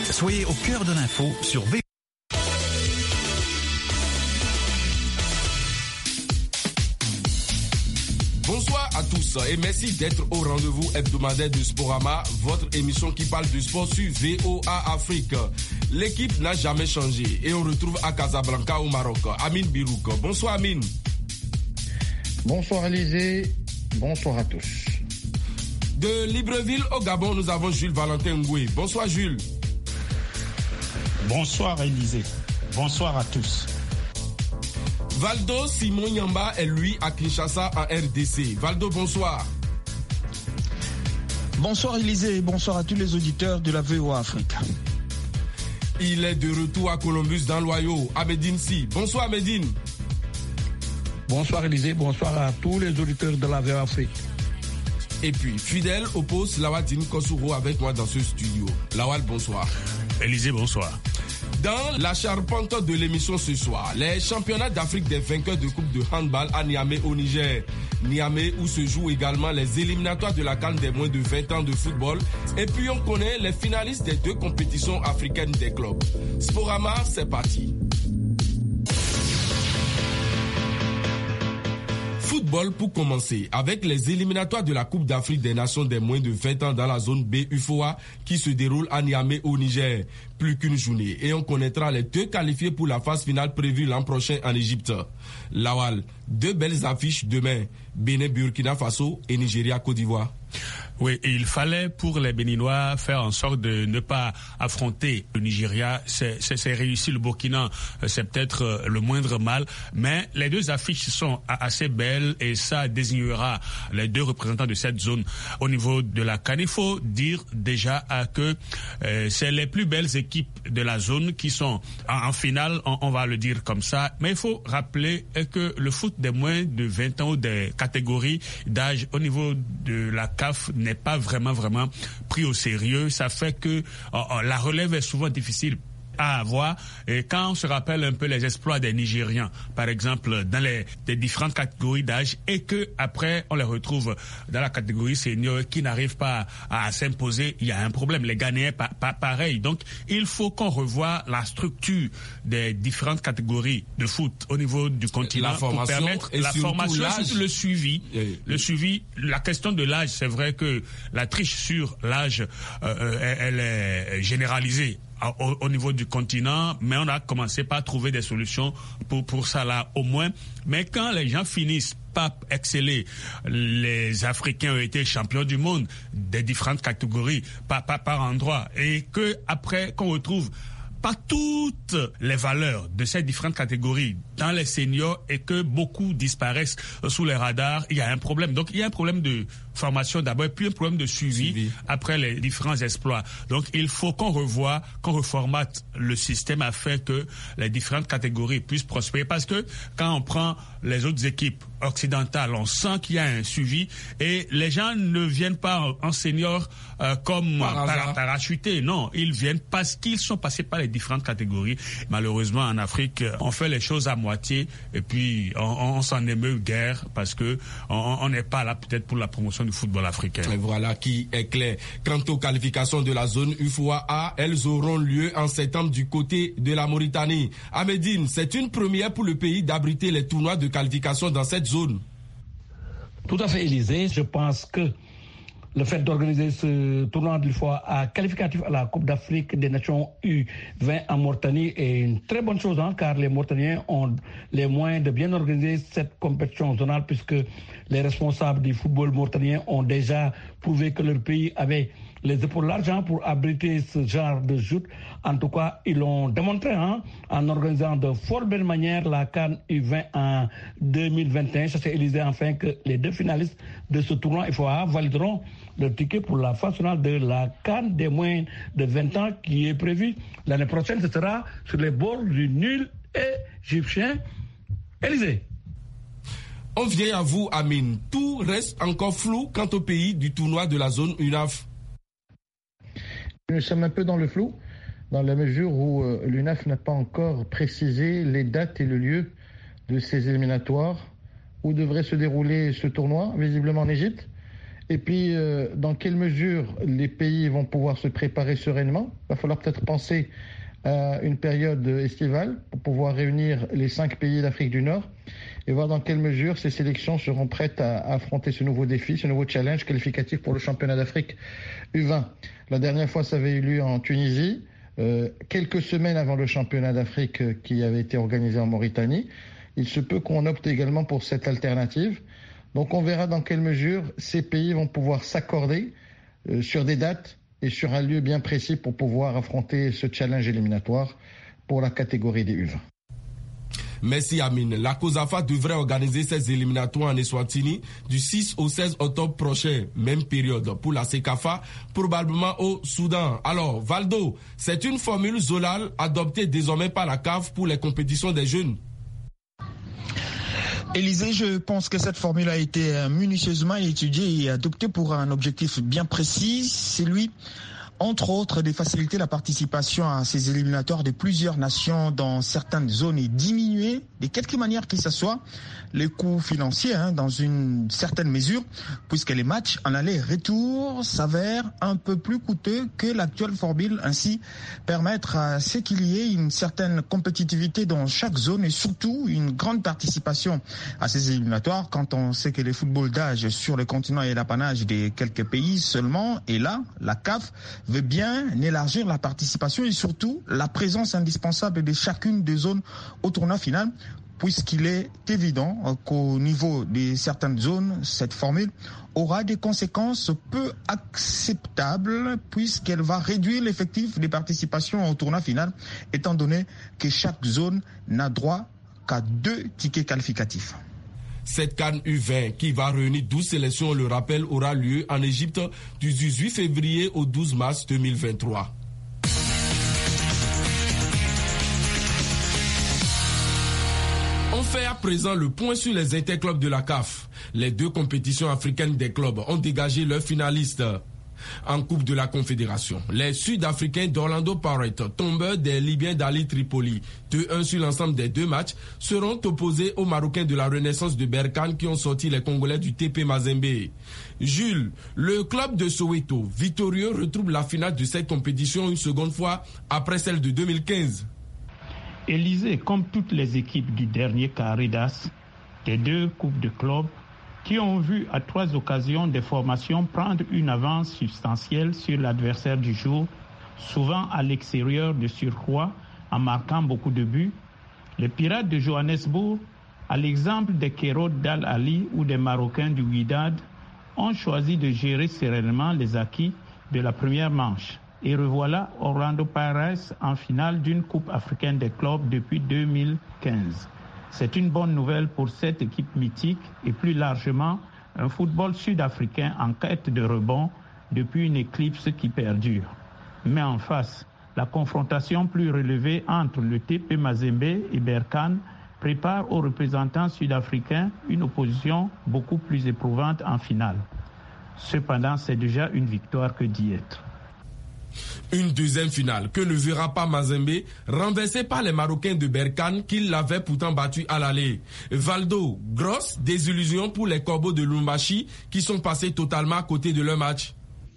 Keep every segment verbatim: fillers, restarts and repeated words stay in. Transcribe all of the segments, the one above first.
Soyez au cœur de l'info sur V. Bonsoir à tous et merci d'être au rendez-vous hebdomadaire de Sporama, votre émission qui parle du sport sur V O A Afrique. L'équipe n'a jamais changé et on retrouve à Casablanca au Maroc Amine Birouk. Bonsoir Amine. Bonsoir Alizé, bonsoir à tous. De Libreville au Gabon, nous avons Jules Valentin Ngoué. Bonsoir Jules. Bonsoir Élisée, bonsoir à tous. Valdo Simon Nyamba est lui à Kinshasa en R D C. Valdo, bonsoir. Bonsoir Élisée et bonsoir à tous les auditeurs de la V O A Afrique. Il est de retour à Columbus dans l'Ohio, à Medine Si. Bonsoir Medine. Bonsoir Élisée, bonsoir à tous les auditeurs de la V O A Afrique. Et puis, fidèle au poste, Lawadine Kosuro avec moi dans ce studio. Lawal, bonsoir. Élisée, bonsoir. Dans la charpente de l'émission ce soir, les championnats d'Afrique des vainqueurs de Coupe de handball à Niamey au Niger. Niamey où se jouent également les éliminatoires de la CAN des moins de vingt ans de football. Et puis on connaît les finalistes des deux compétitions africaines des clubs. Sporama, c'est parti. Football pour commencer, avec les éliminatoires de la Coupe d'Afrique des Nations des moins de vingt ans dans la zone B U F O A qui se déroule à Niamey au Niger. Plus qu'une journée et on connaîtra les deux qualifiés pour la phase finale prévue l'an prochain en Égypte. Lawal, deux belles affiches demain, Bénin, Burkina Faso et Nigeria, Côte d'Ivoire. Oui, et il fallait pour les Béninois faire en sorte de ne pas affronter le Nigeria. C'est, c'est, c'est réussi, le Burkina, c'est peut-être le moindre mal. Mais les deux affiches sont assez belles et ça désignera les deux représentants de cette zone. Au niveau de la CAN, il faut dire déjà que euh, c'est les plus belles équipes de la zone qui sont en, en finale, on, on va le dire comme ça. Mais il faut rappeler que le foot des moins de vingt ans ou des catégories d'âge au niveau de la C A F n'est pas vraiment vraiment pris au sérieux. Ça fait que euh, la relève est souvent difficile à avoir. Et quand on se rappelle un peu les exploits des Nigérians, par exemple, dans les, les différentes catégories d'âge, et que après on les retrouve dans la catégorie senior qui n'arrivent pas à, à s'imposer, il y a un problème. Les Ghanéens, pa, pa, pareil. Donc, il faut qu'on revoie la structure des différentes catégories de foot au niveau du continent pour permettre la formation, surtout le suivi, et, le et... suivi. La question de l'âge, c'est vrai que la triche sur l'âge, euh, elle, elle est généralisée Au, au niveau du continent, mais on a commencé par trouver des solutions pour, pour ça là, au moins. Mais quand les gens finissent par exceller, les Africains ont été champions du monde des différentes catégories, par, par, par endroit, et que après qu'on retrouve pas toutes les valeurs de ces différentes catégories dans les seniors et que beaucoup disparaissent sous les radars, il y a un problème. Donc, il y a un problème de formation d'abord, puis un problème de suivi, suivi après les différents exploits. Donc, il faut qu'on revoie, qu'on reformate le système afin que les différentes catégories puissent prospérer. Parce que quand on prend les autres équipes occidentales, on sent qu'il y a un suivi et les gens ne viennent pas en senior euh, comme par par, parachutés. Non, ils viennent parce qu'ils sont passés par les différentes catégories. Malheureusement, en Afrique, on fait les choses à moitié et puis on, on s'en émeut guère parce que on n'est pas là peut-être pour la promotion du football africain. Et voilà qui est clair. Quant aux qualifications de la zone U F O A, elles auront lieu en septembre du côté de la Mauritanie. À Médine, c'est une première pour le pays d'abriter les tournois de qualification dans cette zone. Tout à fait, Élisée. Je pense que le fait d'organiser ce tournoi de l'U F O A qualificatif à la Coupe d'Afrique des Nations U vingt en Mauritanie est une très bonne chose, hein, car les Mauritaniens ont les moyens de bien organiser cette compétition zonale puisque les responsables du football mauritanien ont déjà prouvé que leur pays avait les épaules larges pour abriter ce genre de joute. En tout cas, ils l'ont démontré hein, en organisant de fort belle manière la CAN U vingt en deux mille vingt et un. Ça s'est réalisé enfin que les deux finalistes de ce tournoi U F O A valideront le ticket pour la phase finale de la CAN des moins de vingt ans qui est prévue l'année prochaine. Ce sera sur les bords du Nil égyptien. Élysée. On vient à vous, Amine. Tout reste encore flou quant au pays du tournoi de la zone U N A F. Nous sommes un peu dans le flou, dans la mesure où euh, l'U N A F n'a pas encore précisé les dates et le lieu de ces éliminatoires, où devrait se dérouler ce tournoi, visiblement en Égypte. Et puis, euh, dans quelle mesure les pays vont pouvoir se préparer sereinement? Il va falloir peut-être penser à une période estivale pour pouvoir réunir les cinq pays d'Afrique du Nord et voir dans quelle mesure ces sélections seront prêtes à, à affronter ce nouveau défi, ce nouveau challenge qualificatif pour le championnat d'Afrique U vingt. La dernière fois, ça avait eu lieu en Tunisie, euh, quelques semaines avant le championnat d'Afrique euh, qui avait été organisé en Mauritanie. Il se peut qu'on opte également pour cette alternative. Donc on verra dans quelle mesure ces pays vont pouvoir s'accorder euh, sur des dates et sur un lieu bien précis pour pouvoir affronter ce challenge éliminatoire pour la catégorie des U vingt. Merci Amine. La COSAFA devrait organiser ses éliminatoires en Eswatini du six au seize octobre prochain, même période pour la CECAFA, probablement au Soudan. Alors, Valdo, c'est une formule zonale adoptée désormais par la C A F pour les compétitions des jeunes. Élisée, je pense que cette formule a été minutieusement étudiée et adoptée pour un objectif bien précis. C'est lui, entre autres, de faciliter la participation à ces éliminatoires de plusieurs nations dans certaines zones et diminuer, de quelque manière que ce soit, les coûts financiers hein, dans une certaine mesure, puisque les matchs en aller-retour s'avèrent un peu plus coûteux que l'actuelle formule. Ainsi, permettre à ce qu'il y ait une certaine compétitivité dans chaque zone et surtout une grande participation à ces éliminatoires quand on sait que le football d'âge sur le continent est l'apanage de quelques pays seulement. Et là, la C A F veut bien élargir la participation et surtout la présence indispensable de chacune des zones au tournoi final, puisqu'il est évident qu'au niveau de certaines zones, cette formule aura des conséquences peu acceptables puisqu'elle va réduire l'effectif des participations au tournoi final, étant donné que chaque zone n'a droit qu'à deux tickets qualificatifs. Cette CAN U vingt qui va réunir douze sélections, on le rappelle, aura lieu en Égypte du dix-huit février au douze mars deux mille vingt-trois. On fait à présent le point sur les interclubs de la C A F. Les deux compétitions africaines des clubs ont dégagé leurs finalistes. En Coupe de la Confédération, les Sud-Africains d'Orlando Pirates, tombeurs des Libyens d'Ali Tripoli, deux un sur l'ensemble des deux matchs, seront opposés aux Marocains de la Renaissance de Berkane qui ont sorti les Congolais du T P Mazembe. Jules, le club de Soweto, victorieux, retrouve la finale de cette compétition une seconde fois après celle de deux mille quinze. Élysée, comme toutes les équipes du dernier carré d'as, des deux coupes de club, qui ont vu à trois occasions des formations prendre une avance substantielle sur l'adversaire du jour, souvent à l'extérieur de surcroît, en marquant beaucoup de buts, les Pirates de Johannesburg, à l'exemple des Kérotes d'Al Ali ou des Marocains du Wydad, ont choisi de gérer sereinement les acquis de la première manche. Et revoilà Orlando Pirates en finale d'une Coupe africaine des clubs depuis deux mille quinze. C'est une bonne nouvelle pour cette équipe mythique et plus largement un football sud-africain en quête de rebond depuis une éclipse qui perdure. Mais en face, la confrontation plus relevée entre le T P Mazembe et Berkane prépare aux représentants sud-africains une opposition beaucoup plus éprouvante en finale. Cependant, c'est déjà une victoire que d'y être. Une deuxième finale que ne verra pas Mazembe, renversée par les Marocains de Berkane qui l'avaient pourtant battu à l'aller. Valdo, grosse désillusion pour les Corbeaux de Lubumbashi qui sont passés totalement à côté de leur match.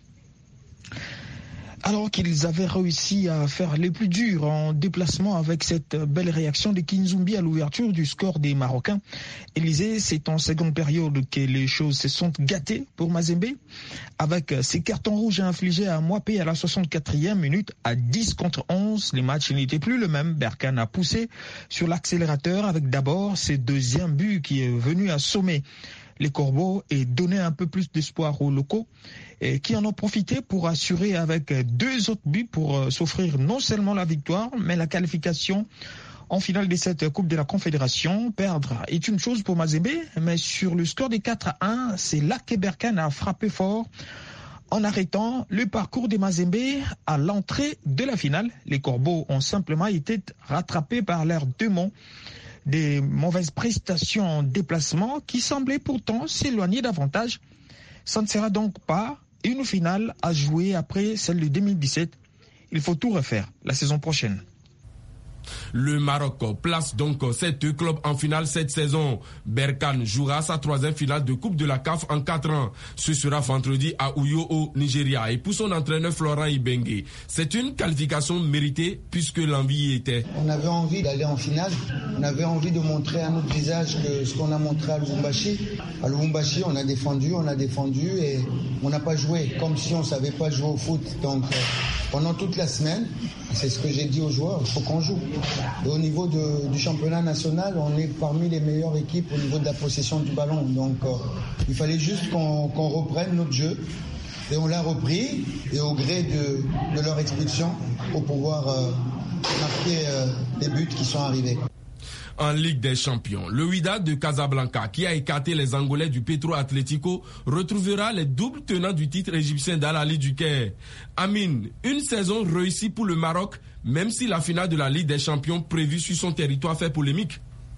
Alors qu'ils avaient réussi à faire les plus durs en déplacement avec cette belle réaction de Kinzumbi à l'ouverture du score des Marocains. Élysée, c'est en seconde période que les choses se sont gâtées pour Mazembe. Avec ses cartons rouges infligés à Mwape à la soixante-quatrième minute, à dix contre onze, les matchs n'étaient plus le même. Berkane a poussé sur l'accélérateur avec d'abord ses deuxième but qui est venu assommer les Corbeaux et donner un peu plus d'espoir aux locaux et qui en ont profité pour assurer avec deux autres buts pour s'offrir non seulement la victoire mais la qualification en finale de cette Coupe de la Confédération. Perdre est une chose pour Mazembe, mais sur le score des quatre à un, c'est là que Berkane a frappé fort en arrêtant le parcours des Mazembe à l'entrée de la finale. Les Corbeaux ont simplement été rattrapés par leurs démons des mauvaises prestations en déplacement qui semblaient pourtant s'éloigner davantage. Ça ne sera donc pas une finale à jouer après celle de deux mille dix-sept. Il faut tout refaire la saison prochaine. Le Maroc place donc ses deux clubs en finale cette saison. Berkane jouera sa troisième finale de Coupe de la C A F en quatre ans. Ce sera vendredi à Uyo au Nigeria. Et pour son entraîneur Florent Ibenge, c'est une qualification méritée puisque l'envie y était. On avait envie d'aller en finale. On avait envie de montrer à notre visage que ce qu'on a montré à Lubumbashi. À Lubumbashi, on a défendu, on a défendu et on n'a pas joué comme si on ne savait pas jouer au foot. Donc euh, pendant toute la semaine, c'est ce que j'ai dit aux joueurs, il faut qu'on joue. Et au niveau de, du championnat national, on est parmi les meilleures équipes au niveau de la possession du ballon. Donc euh, il fallait juste qu'on, qu'on reprenne notre jeu. Et on l'a repris, et au gré de, de leur expulsion, pour pouvoir euh, marquer euh, les buts qui sont arrivés. En Ligue des Champions, le Wydad de Casablanca, qui a écarté les Angolais du Petro Atlético, retrouvera les doubles tenants du titre égyptien d'Al Ahly du Caire. Amine, une saison réussie pour le Maroc, même si la finale de la Ligue des Champions prévue sur son territoire fait polémique.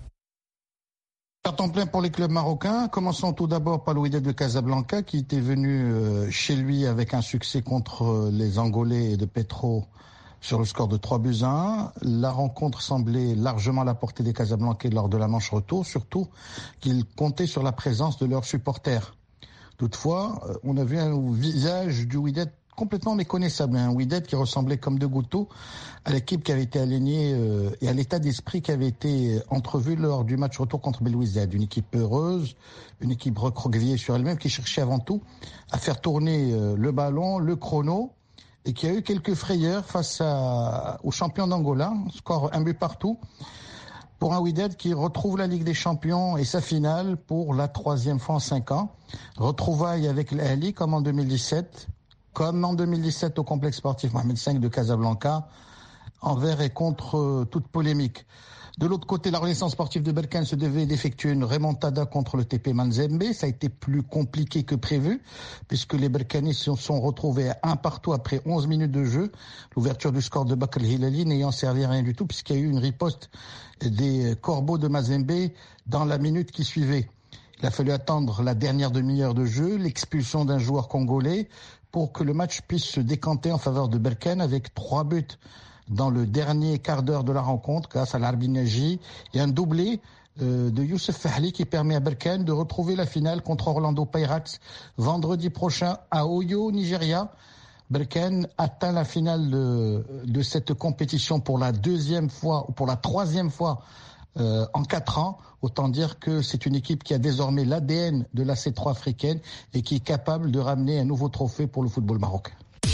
Carton plein pour les clubs marocains. Commençons tout d'abord par le Wydad de Casablanca, qui était venu chez lui avec un succès contre les Angolais de Petro sur le score de trois buts à un. La rencontre semblait largement à la portée des Casablancais lors de la manche retour, surtout qu'ils comptaient sur la présence de leurs supporters. Toutefois, on a vu un visage du Wydad complètement méconnaissable, un Wydad qui ressemblait comme deux gouttes d'eau à l'équipe qui avait été alignée euh, et à l'état d'esprit qui avait été entrevu lors du match retour contre Belouizdad. Une équipe heureuse, une équipe recroquevillée sur elle-même qui cherchait avant tout à faire tourner euh, le ballon, le chrono, et qui a eu quelques frayeurs face à, aux champions d'Angola, score un but partout, pour un Wydad qui retrouve la Ligue des Champions et sa finale pour la troisième fois en cinq ans. Retrouvailles avec l'Ahly comme en deux mille dix-sept, comme en deux mille dix-sept au complexe sportif Mohamed cinq de Casablanca, envers et contre toute polémique. De l'autre côté, la Renaissance sportive de Berkane se devait d'effectuer une remontada contre le T P Mazembe. Ça a été plus compliqué que prévu, puisque les Berkanais se sont retrouvés à un partout après onze minutes de jeu. L'ouverture du score de Bakr Hilali n'ayant servi à rien du tout, puisqu'il y a eu une riposte des Corbeaux de Mazembe dans la minute qui suivait. Il a fallu attendre la dernière demi-heure de jeu, l'expulsion d'un joueur congolais, pour que le match puisse se décanter en faveur de Berkane avec trois buts dans le dernier quart d'heure de la rencontre grâce à l'Arbinaji et un doublé euh, de Youssef Fahli qui permet à Berkane de retrouver la finale contre Orlando Pirates vendredi prochain à Oyo, Nigeria. Berkane atteint la finale de, de cette compétition pour la deuxième fois ou pour la troisième fois euh, en quatre ans. Autant dire que c'est une équipe qui a désormais l'A D N de la C trois africaine et qui est capable de ramener un nouveau trophée pour le football marocain.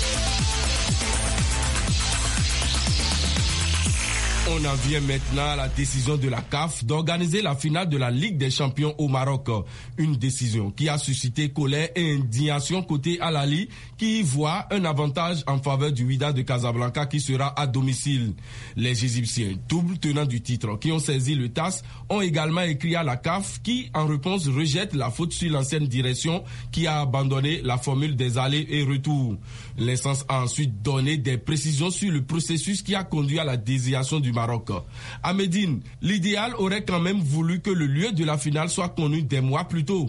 On en vient maintenant à la décision de la C A F d'organiser la finale de la Ligue des Champions au Maroc. Une décision qui a suscité colère et indignation côté Al Ahly, qui voit un avantage en faveur du Wydad de Casablanca qui sera à domicile. Les Égyptiens, double tenants du titre, qui ont saisi le T A S, ont également écrit à la C A F qui, en réponse, rejette la faute sur l'ancienne direction qui a abandonné la formule des allers et retours. L'instance a ensuite donné des précisions sur le processus qui a conduit à la désignation du Maroc. À Médine, l'idéal aurait quand même voulu que le lieu de la finale soit connu des mois plus tôt.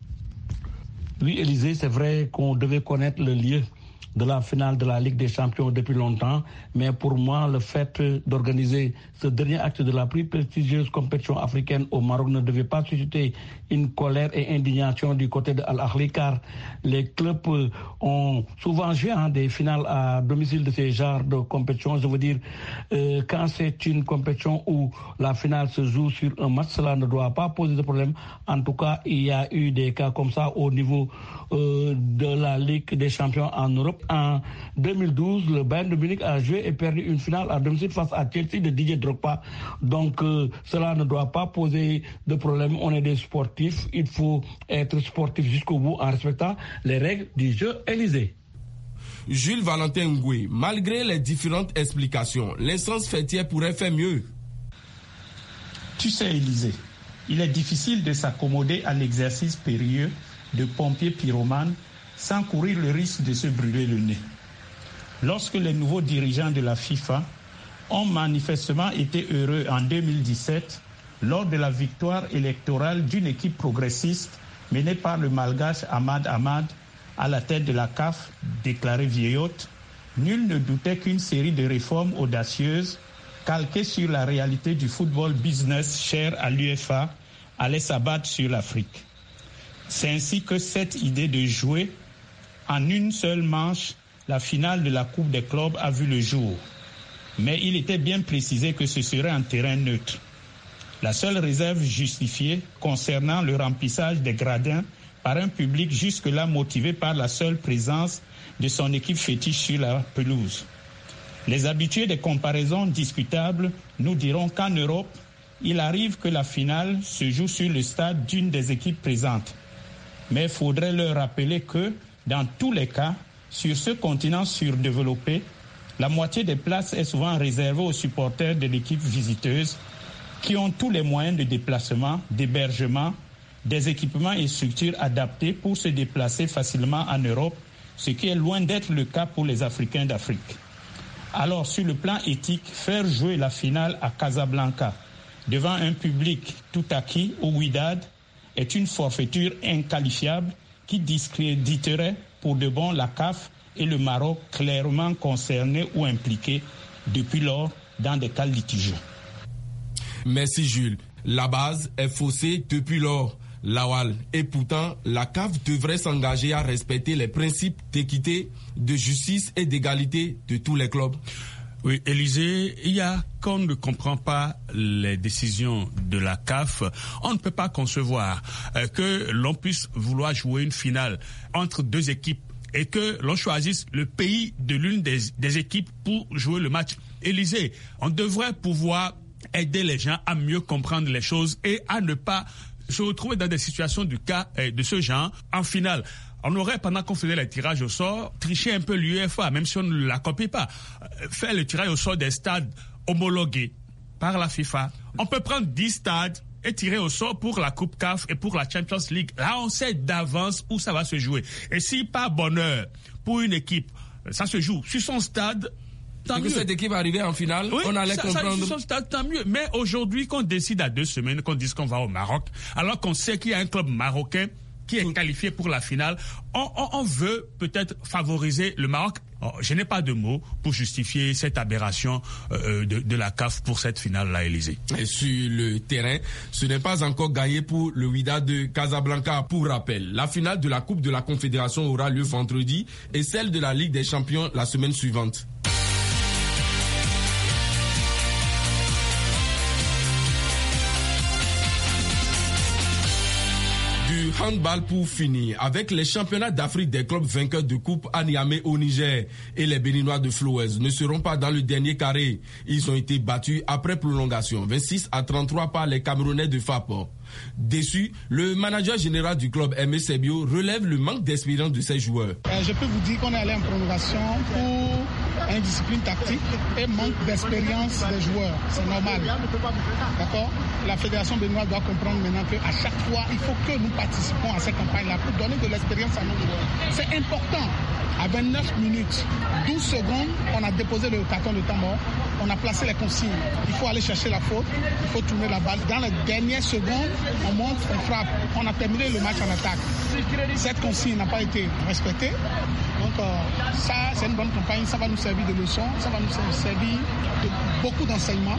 Oui, Élisée, c'est vrai qu'on devait connaître le lieu de la finale de la Ligue des Champions depuis longtemps, mais pour moi, le fait d'organiser ce dernier acte de la plus prestigieuse compétition africaine au Maroc ne devait pas susciter une colère et indignation du côté de Al Ahly, car les clubs ont souvent joué hein, des finales à domicile de ces genres de compétitions. Je veux dire, euh, quand c'est une compétition où la finale se joue sur un match, cela ne doit pas poser de problème. En tout cas, il y a eu des cas comme ça au niveau euh, de la Ligue des Champions en Europe. En deux mille douze, le Bayern de Munich a joué et perdu une finale à domicile face à Chelsea de Didier Drogba. Donc, euh, cela ne doit pas poser de problème. On est des sportifs. Il faut être sportif jusqu'au bout en respectant les règles du jeu. Élysée. Jules Valentin Ngoué, malgré les différentes explications, l'instance fêtière pourrait faire mieux. Tu sais, Élysée, il est difficile de s'accommoder à l'exercice périlleux de pompiers pyromanes sans courir le risque de se brûler le nez. Lorsque les nouveaux dirigeants de la FIFA ont manifestement été heureux en deux mille dix-sept lors de la victoire électorale d'une équipe progressiste menée par le malgache Ahmad Ahmad à la tête de la C A F, déclaré vieillotte, nul ne doutait qu'une série de réformes audacieuses calquée sur la réalité du football business cher à l'U F A, allait s'abattre sur l'Afrique. C'est ainsi que cette idée de jouer en une seule manche la finale de la Coupe des clubs a vu le jour. Mais il était bien précisé que ce serait en terrain neutre. La seule réserve justifiée concernant le remplissage des gradins par un public jusque-là motivé par la seule présence de son équipe fétiche sur la pelouse. Les habitués des comparaisons discutables nous diront qu'en Europe, il arrive que la finale se joue sur le stade d'une des équipes présentes. Mais il faudrait leur rappeler que, dans tous les cas, sur ce continent surdéveloppé, la moitié des places est souvent réservée aux supporters de l'équipe visiteuse qui ont tous les moyens de déplacement, d'hébergement, des équipements et structures adaptés pour se déplacer facilement en Europe, ce qui est loin d'être le cas pour les Africains d'Afrique. Alors, sur le plan éthique, faire jouer la finale à Casablanca devant un public tout acquis au Wydad est une forfaiture inqualifiable qui discréditerait pour de bon la C A F et le Maroc clairement concernés ou impliqués depuis lors dans des cas litigieux. Merci Jules. La base est faussée depuis lors. Lawal. Et pourtant, la C A F devrait s'engager à respecter les principes d'équité, de justice et d'égalité de tous les clubs. Oui, Élisée, il y a qu'on ne comprend pas les décisions de la C A F, on ne peut pas concevoir euh, que l'on puisse vouloir jouer une finale entre deux équipes et que l'on choisisse le pays de l'une des, des équipes pour jouer le match. Élisée, on devrait pouvoir aider les gens à mieux comprendre les choses et à ne pas se retrouver dans des situations du cas euh, de ce genre en finale. On aurait, pendant qu'on faisait les tirages au sort, triché un peu l'U E F A, même si on ne la copie pas, euh, faire le tirage au sort des stades homologués par la FIFA. On peut prendre dix stades et tirer au sort pour la Coupe C A F et pour la Champions League. Là, on sait d'avance où ça va se jouer. Et si par bonheur, pour une équipe, ça se joue sur son stade, tant mieux. Que cette équipe arrivait en finale, oui, on allait ça, comprendre. Ça, sur son stade, tant mieux. Mais aujourd'hui, qu'on décide à deux semaines, qu'on dise qu'on va au Maroc, alors qu'on sait qu'il y a un club marocain qui est qualifié pour la finale, on, on, on veut peut-être favoriser le Maroc. Oh, je n'ai pas de mots pour justifier cette aberration euh, de, de la C A F pour cette finale-là, Élysée. Et sur le terrain, ce n'est pas encore gagné pour le Wydad de Casablanca. Pour rappel, la finale de la Coupe de la Confédération aura lieu vendredi et celle de la Ligue des Champions la semaine suivante. Handball pour finir, avec les championnats d'Afrique des clubs vainqueurs de coupe à Niamey au Niger et les Béninois de Flowez ne seront pas dans le dernier carré. Ils ont été battus après prolongation, vingt-six à trente-trois par les Camerounais de F A P. Déçu, le manager général du club, Aimé Sebio, relève le manque d'expérience de ses joueurs. Euh, je peux vous dire qu'on est allé en prolongation pour une discipline tactique et manque d'expérience des joueurs. C'est normal. D'accord ? La fédération béninoise doit comprendre maintenant qu'à chaque fois, il faut que nous participons à cette campagne-là pour donner de l'expérience à nos joueurs. C'est important. À vingt-neuf minutes, douze secondes, on a déposé le carton de temps mort, on a placé les consignes. Il faut aller chercher la faute, il faut tourner la balle. Dans les dernières secondes, on monte, on frappe. On a terminé le match en attaque. Cette consigne n'a pas été respectée. Donc euh, ça, c'est une bonne campagne, ça va nous servir de leçon, ça va nous servir de beaucoup d'enseignements.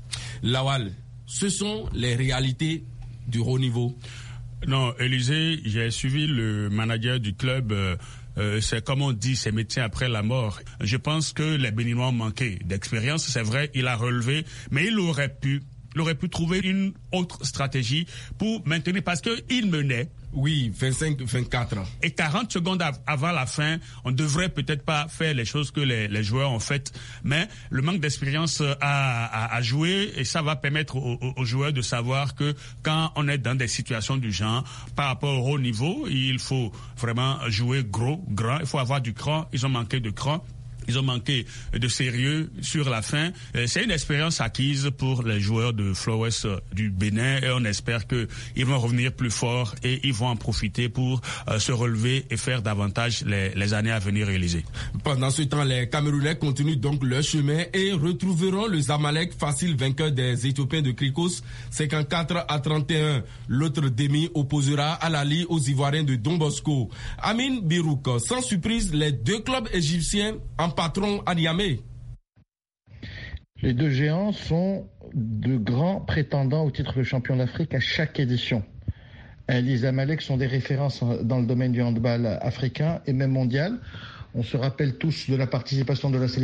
Lawal, ce sont les réalités du haut niveau. Non, Élysée, j'ai suivi le manager du club. Euh, Euh, c'est comme on dit, c'est médecin après la mort. Je pense que les Béninois ont manqué d'expérience. C'est vrai, il a relevé, mais il aurait pu, il aurait pu trouver une autre stratégie pour maintenir, parce que il menait. Oui, vingt-cinq vingt-quatre. Et quarante secondes av- avant la fin, on devrait peut-être pas faire les choses que les, les joueurs ont faites, mais le manque d'expérience a, a, a joué, et ça va permettre aux, aux, aux joueurs de savoir que quand on est dans des situations du genre, par rapport au haut niveau, il faut vraiment jouer gros, grand, il faut avoir du cran. Ils ont manqué de cran. Ils ont manqué de sérieux sur la fin. C'est une expérience acquise pour les joueurs de Flowez du Bénin, et on espère qu'ils vont revenir plus forts et ils vont en profiter pour euh, se relever et faire davantage les, les années à venir réaliser. Pendant ce temps, les Camerounais continuent donc leur chemin et retrouveront le Zamalek, facile vainqueur des Éthiopiens de Krikos, cinquante-quatre à trente et un. L'autre demi opposera à l'Ali aux Ivoiriens de Don Bosco. Amin Birouk, sans surprise, les deux clubs égyptiens en patron à Niamey. Les deux géants sont de grands prétendants au titre de champion d'Afrique à chaque édition. Les Zamalek sont des références dans le domaine du handball africain et même mondial. On se rappelle tous de la participation de la sélection